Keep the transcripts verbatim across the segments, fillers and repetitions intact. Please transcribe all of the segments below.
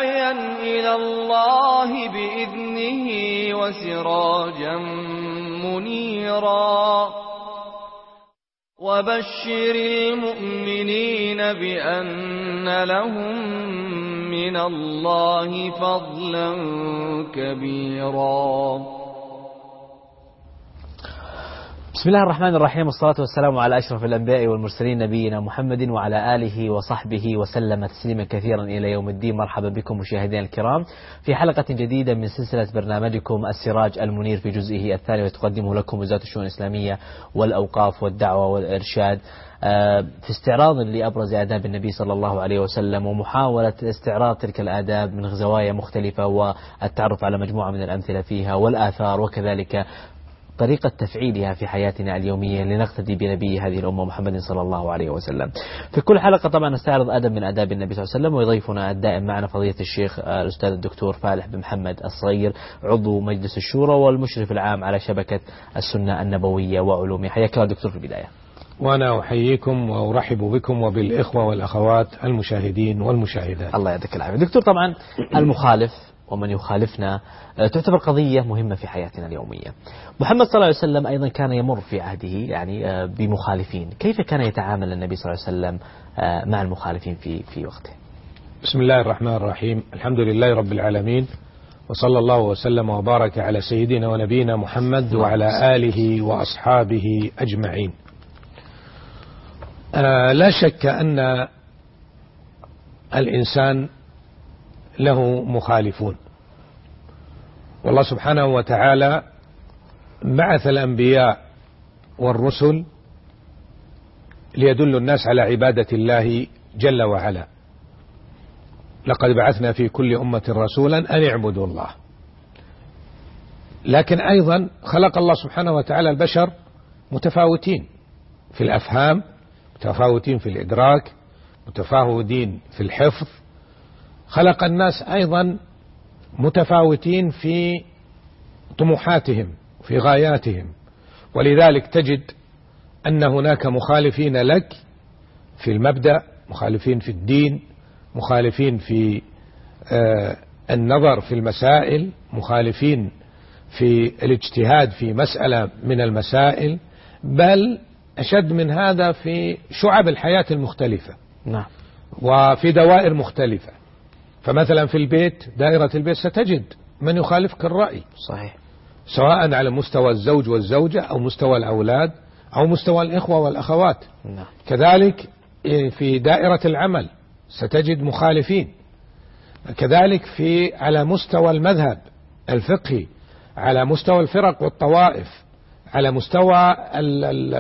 داعيا إلى الله بإذنه وسراجا منيرا وبشر المؤمنين بأن لهم من الله فضلا كبيرا. بسم الله الرحمن الرحيم، والصلاة والسلام على أشرف الأنبياء والمرسلين نبينا محمد وعلى آله وصحبه وسلم تسليما كثيرا إلى يوم الدين. مرحبا بكم مشاهدينا الكرام في حلقة جديدة من سلسلة برنامجكم السراج المنير في جزئه الثاني، وتقدمه لكم وزارة الشؤون الإسلامية والأوقاف والدعوة والإرشاد في استعراض لأبرز آداب النبي صلى الله عليه وسلم، ومحاولة استعراض تلك الآداب من زوايا مختلفة والتعرف على مجموعة من الأمثلة فيها والآثار، وكذلك طريقة تفعيلها في حياتنا اليومية لنقتدي بنبي هذه الأمة محمد صلى الله عليه وسلم. في كل حلقة طبعا نستعرض أدب من أداب النبي صلى الله عليه وسلم، ويضيفنا الدائم معنا فضيلة الشيخ الأستاذ الدكتور فالح بن محمد الصغير، عضو مجلس الشورى والمشرف العام على شبكة السنة النبوية وعلومها. حياك الله دكتور في البداية. وأنا أحييكم وأرحب بكم وبالإخوة والأخوات المشاهدين والمشاهدات. الله يعطيك العافية دكتور. طبعا المخالف ومن يخالفنا تعتبر قضية مهمة في حياتنا اليومية. محمد صلى الله عليه وسلم أيضا كان يمر في عهده يعني بمخالفين، كيف كان يتعامل النبي صلى الله عليه وسلم مع المخالفين في في وقته؟ بسم الله الرحمن الرحيم، الحمد لله رب العالمين، وصلى الله وسلم وبارك على سيدنا ونبينا محمد وعلى آله وأصحابه أجمعين. آه لا شك أن الإنسان له مخالفون، والله سبحانه وتعالى بعث الأنبياء والرسل ليدلوا الناس على عبادة الله جل وعلا. لقد بعثنا في كل أمة رسولا أن اعبدوا الله. لكن أيضا خلق الله سبحانه وتعالى البشر متفاوتين في الأفهام، متفاوتين في الإدراك، متفاوتين في الحفظ. خلق الناس أيضا متفاوتين في طموحاتهم في غاياتهم، ولذلك تجد أن هناك مخالفين لك في المبدأ، مخالفين في الدين، مخالفين في آه النظر في المسائل، مخالفين في الاجتهاد في مسألة من المسائل، بل أشد من هذا في شعب الحياة المختلفة. نعم. وفي دوائر مختلفة. فمثلا في البيت، دائرة البيت، ستجد من يخالفك الرأي. صحيح. سواء على مستوى الزوج والزوجة أو مستوى الأولاد أو مستوى الإخوة والأخوات. نعم. كذلك في دائرة العمل ستجد مخالفين. كذلك في على مستوى المذهب الفقهي، على مستوى الفرق والطوائف، على مستوى ال ال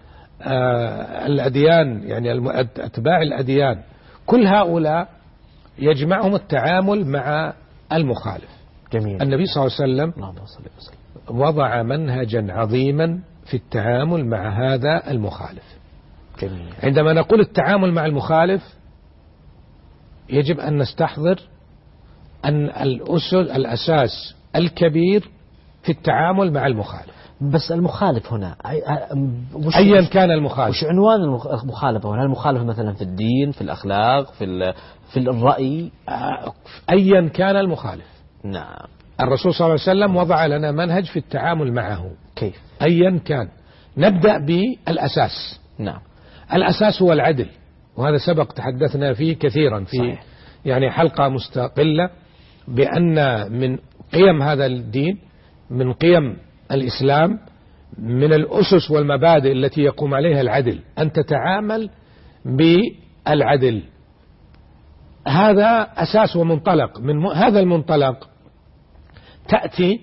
الأديان، يعني أتباع الأديان، كل هؤلاء يجمعهم التعامل مع المخالف. جميل. النبي صلى الله عليه وسلم وضع منهجا عظيما في التعامل مع هذا المخالف. جميل. عندما نقول التعامل مع المخالف يجب أن نستحضر أن الأسس الأساس الكبير في التعامل مع المخالف. بس المخالف هنا أيا كان المخالف، وش عنوان المخالفة هنا؟ المخالفة مثلا في الدين، في الأخلاق، في في الرأي، أيا كان المخالف. نعم. الرسول صلى الله عليه وسلم وضع لنا منهج في التعامل معه. كيف؟ أيا كان. نبدأ بالأساس. نعم. الأساس هو العدل، وهذا سبق تحدثنا فيه كثيرا في صحيح. يعني حلقة مستقلة، بأن من قيم هذا الدين، من قيم الإسلام، من الأسس والمبادئ التي يقوم عليها العدل، أن تتعامل بالعدل. هذا أساس ومنطلق. من هذا المنطلق تأتي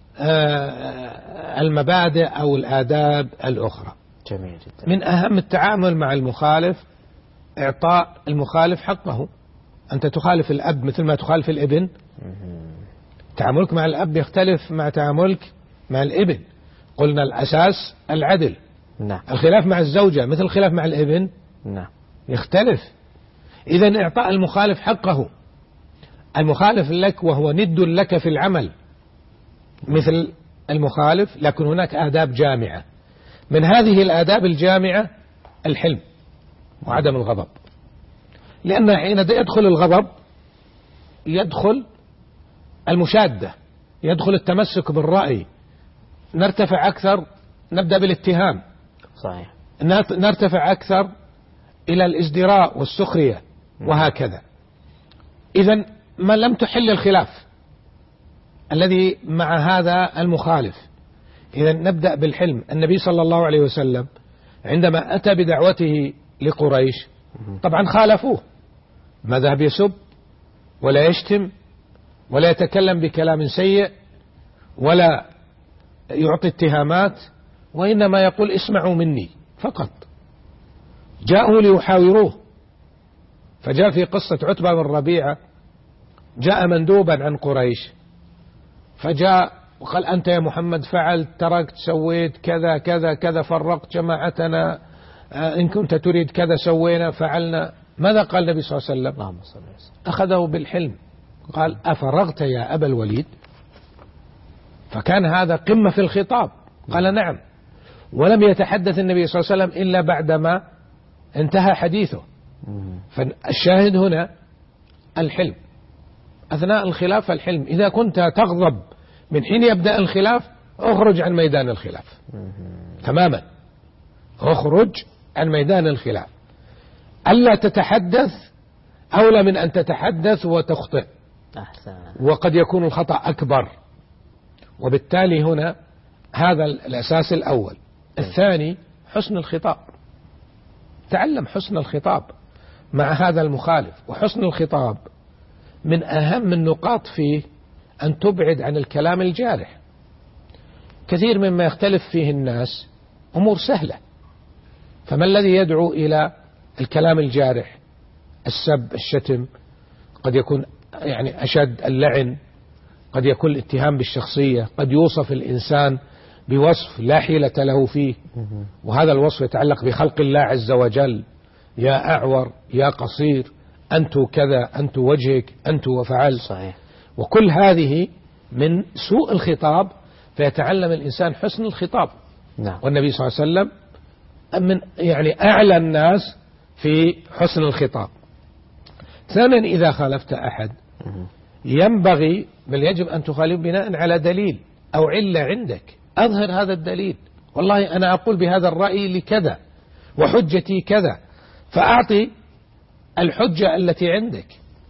المبادئ أو الآداب الأخرى. جميل جدا. من أهم التعامل مع المخالف إعطاء المخالف حقه. أنت تخالف الأب مثل ما تخالف الابن. تعاملك مع الأب يختلف مع تعاملك مع الابن. قلنا الأساس العدل. نعم. الخلاف مع الزوجة مثل الخلاف مع الابن. نعم. يختلف. إذن إعطاء المخالف حقه. المخالف لك وهو ند لك في العمل مثل المخالف، لكن هناك آداب جامعة. من هذه الآداب الجامعة الحلم وعدم الغضب، لأن حين يدخل الغضب يدخل المشادة، يدخل التمسك بالرأي، نرتفع أكثر نبدأ بالاتهام، صحيح، نرتفع أكثر إلى الازدراء والسخرية وهكذا. إذن ما لم تحل الخلاف الذي مع هذا المخالف. إذن نبدأ بالحلم. النبي صلى الله عليه وسلم عندما أتى بدعوته لقريش طبعا خالفوه، ما ذهب يسب ولا يشتم ولا يتكلم بكلام سيء ولا يعطي اتهامات، وإنما يقول اسمعوا مني فقط. جاءوا ليحاوروه، فجاء في قصة عتبة بن ربيعة جاء مندوبا عن قريش فجاء وقال أنت يا محمد فعلت تركت سويت كذا كذا كذا، فرقت جماعتنا، إن كنت تريد كذا سوينا فعلنا. ماذا قال النبي صلى الله عليه وسلم؟ اللهم صل وسلم. أخذه بالحلم، قال أفرغت يا أبا الوليد؟ فكان هذا قمة في الخطاب. قال نعم. ولم يتحدث النبي صلى الله عليه وسلم إلا بعدما انتهى حديثه. فالشاهد هنا الحلم أثناء الخلاف، الحلم. إذا كنت تغضب من حين يبدأ الخلاف اخرج عن ميدان الخلاف تماما، اخرج عن ميدان الخلاف. ألا تتحدث أولى من أن تتحدث وتخطئ، أحسن. وقد يكون الخطأ أكبر. وبالتالي هنا هذا الأساس الأول. الثاني حسن الخطاب، تعلم حسن الخطاب مع هذا المخالف. وحسن الخطاب من أهم النقاط فيه أن تبعد عن الكلام الجارح. كثير مما يختلف فيه الناس أمور سهلة، فما الذي يدعو إلى الكلام الجارح؟ السب، الشتم، قد يكون يعني أشد اللعن، قد يكون الاتهام بالشخصية، قد يوصف الإنسان بوصف لا حيلة له فيه، وهذا الوصف يتعلق بخلق الله عز وجل، يا أعور يا قصير، أنت كذا، أنت وجهك، أنت وفعل. صحيح. وكل هذه من سوء الخطاب، فيتعلم الإنسان حسن الخطاب. نعم. والنبي صلى الله عليه وسلم من يعني أعلى الناس في حسن الخطاب. ثانيا إذا خالفت أحد ينبغي بل يجب أن تخالف بناء على دليل أو علة عندك، أظهر هذا الدليل. والله أنا أقول بهذا الرأي لكذا وحجتي كذا، فأعطي الحجة التي عندك.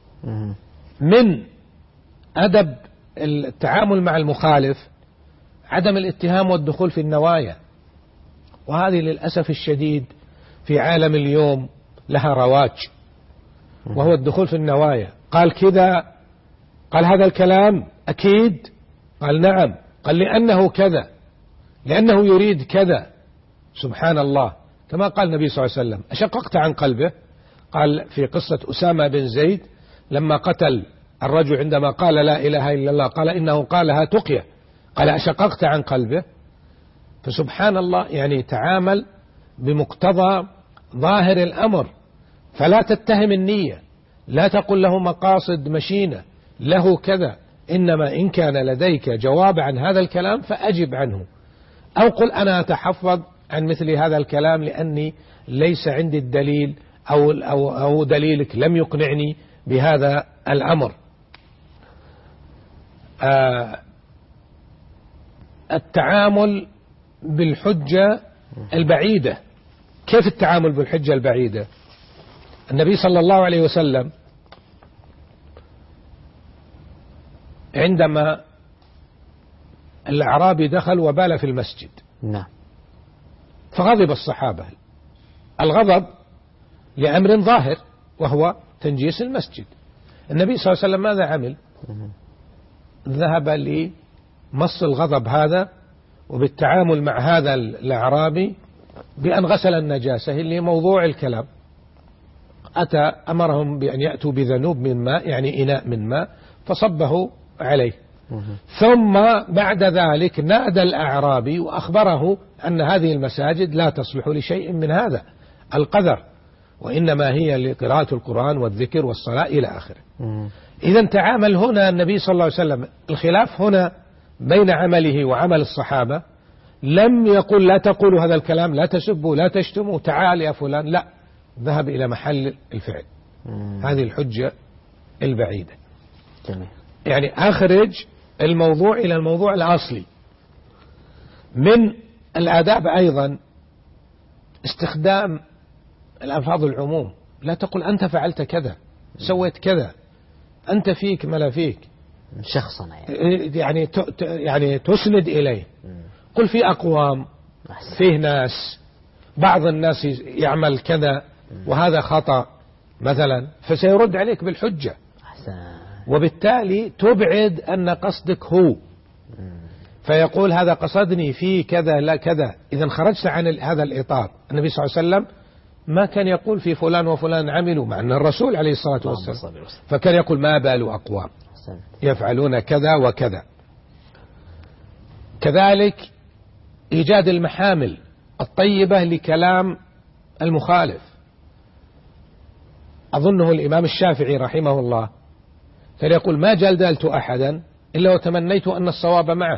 من أدب التعامل مع المخالف عدم الاتهام والدخول في النوايا، وهذه للأسف الشديد في عالم اليوم لها رواج، وهو الدخول في النوايا. قال كذا، قال هذا الكلام أكيد، قال نعم، قال لأنه كذا، لأنه يريد كذا. سبحان الله، كما قال النبي صلى الله عليه وسلم أشققت عن قلبه؟ قال في قصة أسامة بن زيد لما قتل الرجل عندما قال لا إله إلا الله، قال إنه قالها تقية، قال أشققت عن قلبه؟ فسبحان الله، يعني تعامل بمقتضى ظاهر الأمر، فلا تتهم النية، لا تقل له مقاصد مشينة له كذا، إنما إن كان لديك جواب عن هذا الكلام فأجب عنه، أو قل أنا أتحفظ عن مثل هذا الكلام لأني ليس عندي الدليل أو, أو, أو دليلك لم يقنعني بهذا الأمر. آه التعامل بالحجة البعيدة. كيف التعامل بالحجة البعيدة؟ النبي صلى الله عليه وسلم عندما الأعرابي دخل وبال في المسجد، نعم، فغضب الصحابة. الغضب لأمر ظاهر وهو تنجيس المسجد. النبي صلى الله عليه وسلم ماذا عمل؟ ذهب لمص الغضب هذا وبالتعامل مع هذا الأعرابي بأن غسل النجاسة اللي موضوع الكلام. أتى أمرهم بأن يأتوا بذنوب من ماء، يعني إناء من ماء، فصبه عليه. ثم بعد ذلك نادى الأعرابي وأخبره أن هذه المساجد لا تصلح لشيء من هذا القدر، وإنما هي لقراءة القرآن والذكر والصلاة إلى آخره. إذا تعامل هنا النبي صلى الله عليه وسلم. الخلاف هنا بين عمله وعمل الصحابة، لم يقل لا تقولوا هذا الكلام، لا تسبوا، لا تشتموا، تعال يا فلان، لا، ذهب إلى محل الفعل. هذه الحجة البعيدة. جميل. يعني أخرج الموضوع إلى الموضوع الأصلي. من الآداب أيضا استخدام الألفاظ العموم، لا تقل أنت فعلت كذا، سويت كذا، أنت فيك ما لا فيك، شخصا يعني يعني يعني تسند إليه. قل في أقوام، فيه ناس، بعض الناس يعمل كذا وهذا خطأ مثلا، فسيرد عليك بالحجة، وبالتالي تبعد أن قصدك هو، فيقول هذا قصدني في كذا لا كذا. إذا خرجت عن هذا الإطار. النبي صلى الله عليه وسلم ما كان يقول في فلان وفلان عملوا، مع أن الرسول عليه الصلاة والسلام فكان يقول ما بال أقوام يفعلون كذا وكذا. كذلك إيجاد المحامل الطيبة لكلام المخالف. أظنه الإمام الشافعي رحمه الله كان يقول ما جلدلت أحدا إلا وتمنيت أن الصواب معه.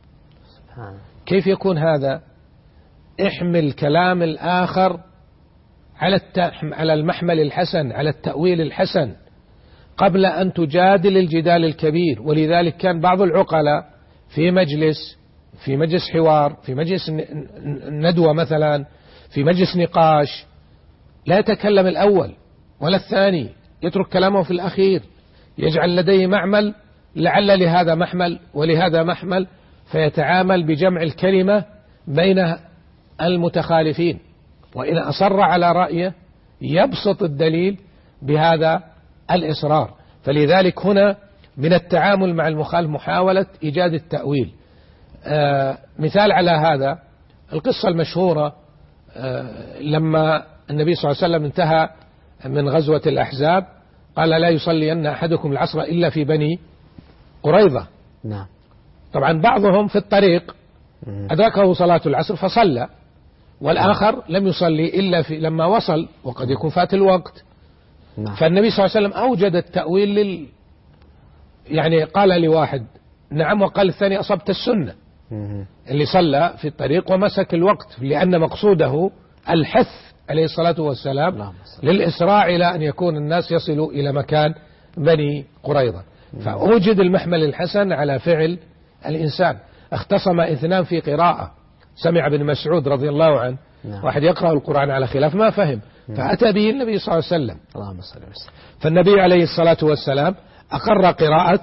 كيف يكون هذا؟ احمل كلام الآخر على على المحمل الحسن، على التأويل الحسن، قبل أن تجادل الجدال الكبير. ولذلك كان بعض العقلاء في مجلس في مجلس حوار، في مجلس ندوة مثلا، في مجلس نقاش، لا يتكلم الأول ولا الثاني، يترك كلامه في الأخير، يجعل لديه معمل لعل لهذا محمل ولهذا محمل، فيتعامل بجمع الكلمة بين المتخالفين. وإن أصر على رأيه يبسط الدليل بهذا الإصرار. فلذلك هنا من التعامل مع المخالف محاولة إيجاد التأويل. آه مثال على هذا القصة المشهورة، آه لما النبي صلى الله عليه وسلم انتهى من غزوة الأحزاب قال لا يصلين أحدكم العصر إلا في بني قريظة. نعم. طبعا بعضهم في الطريق أدركه صلاة العصر فصلى، والآخر لم يصلي إلا في لما وصل، وقد يكون فات الوقت. نعم. فالنبي صلى الله عليه وسلم أوجد التأويل لل يعني قال لواحد نعم، وقال الثاني أصبت السنة، اللي صلى في الطريق ومسك الوقت، لأن مقصوده الحث عليه الصلاة والسلام للإسراع إلى أن يكون الناس يصلوا إلى مكان بني قريظة. فأوجد المحمل الحسن على فعل الإنسان. اختصم اثنان في قراءة، سمع ابن مسعود رضي الله عنه واحد يقرأ القرآن على خلاف ما فهم، فأتى به النبي صلى الله عليه وسلم، فالنبي عليه الصلاة والسلام أقر قراءة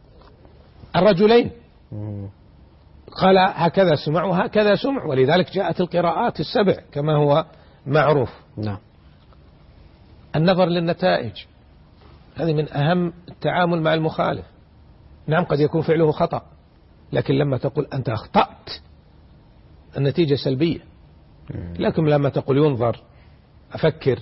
الرجلين، قال هكذا سمع وهكذا سمع، ولذلك جاءت القراءات السبع كما هو معروف. نعم. النظر للنتائج هذه من أهم التعامل مع المخالف. نعم قد يكون فعله خطأ، لكن لما تقول أنت أخطأت النتيجة سلبية. لكن لما تقول ينظر، أفكر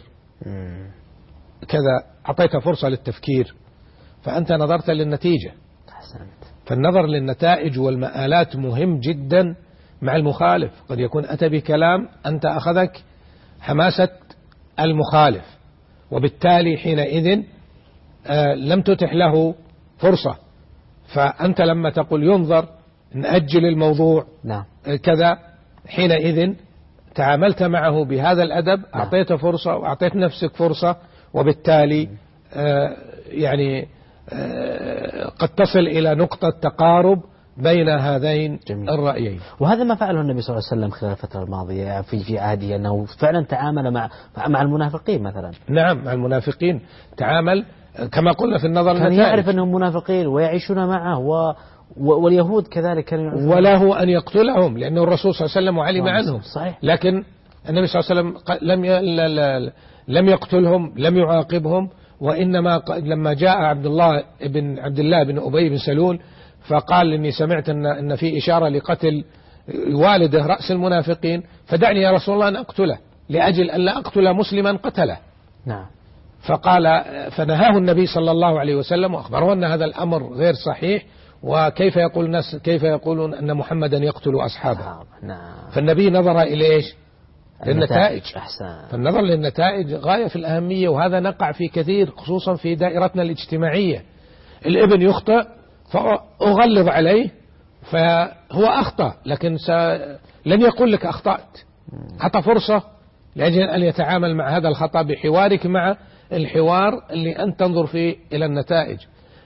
كذا، أعطيت فرصة للتفكير، فأنت نظرت للنتيجة. فالنظر للنتائج والمآلات مهم جدا مع المخالف. قد يكون أتى بكلام أنت أخذك حماسة المخالف، وبالتالي حينئذ آه لم تتح له فرصة. فأنت لما تقول ينظر نأجل الموضوع، نعم. كذا، حينئذ تعاملت معه بهذا الأدب، أعطيت فرصة وأعطيت نفسك فرصة، وبالتالي آه يعني آه قد تصل إلى نقطة تقارب بين هذين جميل. الرأيين. وهذا ما فعله النبي صلى الله عليه وسلم خلال الفترة الماضية في في عهده، أنه فعلا تعامل مع مع المنافقين مثلا. نعم، مع المنافقين تعامل كما قلنا في النظر كان النتائج. يعرف أنهم منافقين ويعيشون معه، و واليهود كذلك كانوا يعرفون، وله أن يقتلهم لأنه الرسول صلى الله عليه وسلم علم عنهم. صحيح. لكن النبي صلى الله عليه وسلم لم ي... لم يقتلهم، لم يعاقبهم، وإنما لما جاء عبد الله بن عبد الله بن أبي بن سلول فقال إني سمعت أن أن في إشارة لقتل والده رأس المنافقين، فدعني يا رسول الله أن أقتله لأجل أن لا أقتل مسلما قتله. نعم. فقال فنهاه النبي صلى الله عليه وسلم وأخبره أن هذا الأمر غير صحيح، وكيف يقول الناس كيف يقولون أن محمدا يقتل أصحابه. نعم. فالنبي نظر إلى إيش؟ للنتائج. أحسن. فالنظر للنتائج غاية في الأهمية، وهذا نقع في كثير خصوصا في دائرتنا الاجتماعية. الابن يخطئ فأغلظ عليه، فهو أخطأ لكن س... لن يقول لك أخطأت، أعطى فرصة لأجل أن يتعامل مع هذا الخطأ بحوارك مع الحوار اللي أنت تنظر فيه إلى النتائج.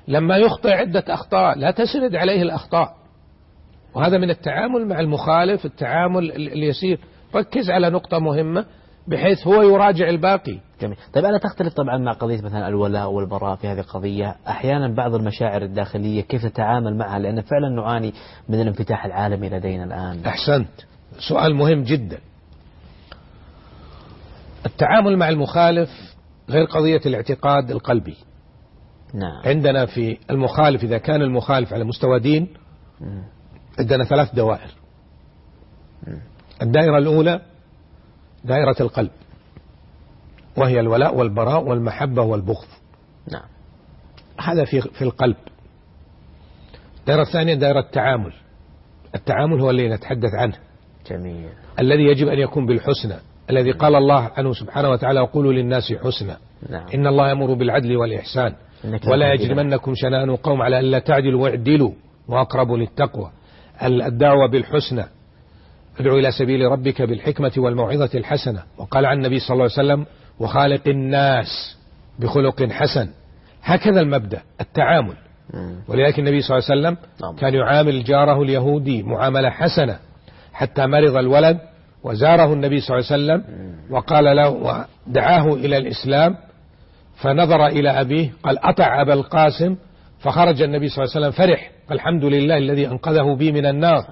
لما يخطئ عدة أخطاء لا تسرد عليه الأخطاء، وهذا من التعامل مع المخالف، التعامل اليسير. ركز على نقطة مهمة بحيث هو يراجع الباقي. جميل. طيب ألا تختلف طبعا مع قضية مثلا الولاء والبراء في هذه القضية؟ أحيانا بعض المشاعر الداخلية كيف تتعامل معها، لأن فعلا نعاني من الانفتاح العالمي لدينا الآن. أحسنت، سؤال مهم جدا. التعامل مع المخالف غير قضية الاعتقاد القلبي. نعم. عندنا في المخالف إذا كان المخالف على مستوى دين عندنا ثلاث دوائر. الدائرة الأولى دائرة القلب، وهي الولاء والبراء والمحبة والبغض. نعم. هذا في في القلب. الدائرة الثانية دائرة التعامل. التعامل هو الذي نتحدث عنه. جميل. الذي يجب أن يكون بالحسنى، الذي قال الله عنه سبحانه وتعالى: وقولوا للناس حسنى. نعم. إن الله يأمر بالعدل والإحسان ولا يجرمنكم شنآن قوم على ألا تعدلوا واعدلوا وأقربوا للتقوى. الدعوة بالحسنى، ادعو إلى سبيل ربك بالحكمة والموعظة الحسنة. وقال عن النبي صلى الله عليه وسلم: وخالق الناس بخلق حسن. هكذا المبدأ التعامل. ولذلك النبي صلى الله عليه وسلم كان يعامل جاره اليهودي معاملة حسنة حتى مرض الولد وزاره النبي صلى الله عليه وسلم وقال له ودعاه إلى الإسلام، فنظر إلى أبيه قال: أطع أبا القاسم. فخرج النبي صلى الله عليه وسلم فرح، الحمد لله الذي أنقذه بي من النار.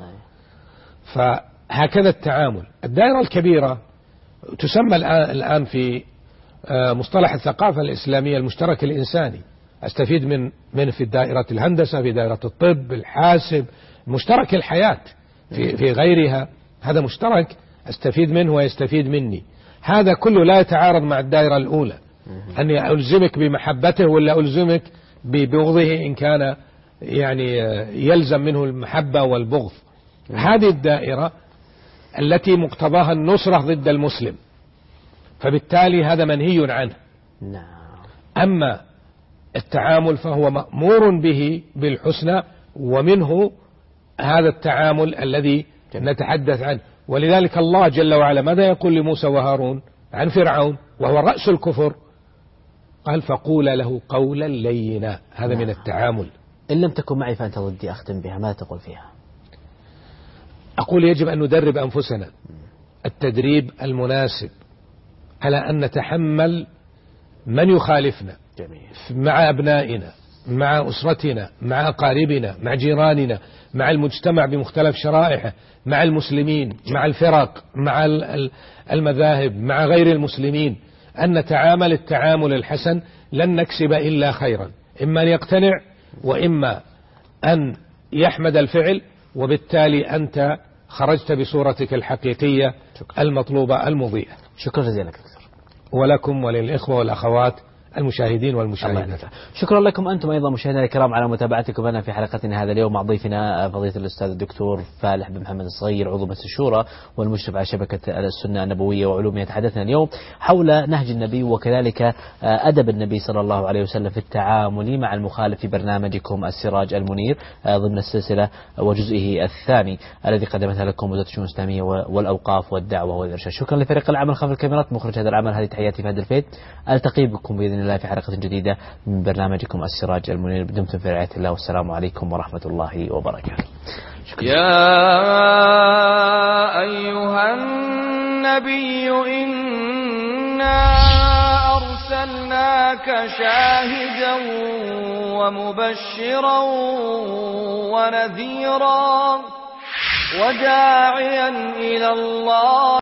فهكذا التعامل. الدائرة الكبيرة تسمى الآن في مصطلح الثقافة الإسلامية المشترك الإنساني. أستفيد من من في دائرة الهندسة، في دائرة الطب، الحاسب، مشترك الحياة في في غيرها. هذا مشترك أستفيد منه ويستفيد مني. هذا كله لا يتعارض مع الدائرة الأولى، أني ألزمك بمحبته ولا ألزمك ببغضه إن كان يعني يلزم منه المحبة والبغض. هذه الدائرة التي مقتضاها النصرة ضد المسلم، فبالتالي هذا منهي عنه. أما التعامل فهو مأمور به بالحسنى، ومنه هذا التعامل الذي نتحدث عنه. ولذلك الله جل وعلا ماذا يقول لموسى وهارون عن فرعون وهو رأس الكفر؟ قال: فقولا له قولا لينا. هذا من التعامل. إن لم تكن معي فأنت ضدي، أختم بها. ماذا تقول فيها؟ أقول يجب أن ندرب أنفسنا التدريب المناسب على أن نتحمل من يخالفنا. جميل. مع أبنائنا، مع أسرتنا، مع أقاربنا، مع جيراننا، مع المجتمع بمختلف شرائحه، مع المسلمين، مع الفرق، مع المذاهب، مع غير المسلمين، أن نتعامل التعامل الحسن. لن نكسب إلا خيرا، إما أن يقتنع وإما أن يحمد الفعل، وبالتالي أنت خرجت بصورتك الحقيقية المطلوبة المضيئة. شكرا جزيلا دكتور. ولكم وللإخوة والأخوات المشاهدين والمشاهدات. شكرا لكم أنتم أيضا مشاهدينا الكرام على متابعتكم لنا في حلقتنا هذا اليوم مع ضيفنا فضيلة الأستاذ الدكتور فالح بن محمد الصغير، عضو مجلس الشورى والمشرف على شبكة السنة النبوية وعلومها. تحدثنا اليوم حول نهج النبي وكذلك أدب النبي صلى الله عليه وسلم في التعامل مع المخالف في برنامجكم السراج المنير ضمن السلسلة وجزئه الثاني الذي قدمتها لكم وزارة الشؤون الإسلامية والأوقاف والدعوة والإرشاد. شكرا لفريق العمل خلف الكاميرات، مخرج هذا العمل. هذه تحياتي فهد الفيد. ألتقي بكم بإذن الله في حلقة جديدة من برنامجكم السراج المنير. دمتم في رعاية الله، والسلام عليكم ورحمة الله وبركاته. شكرا. يا أيها النبي إنا أرسلناك شاهدا ومبشرا ونذيرا وداعيا إلى الله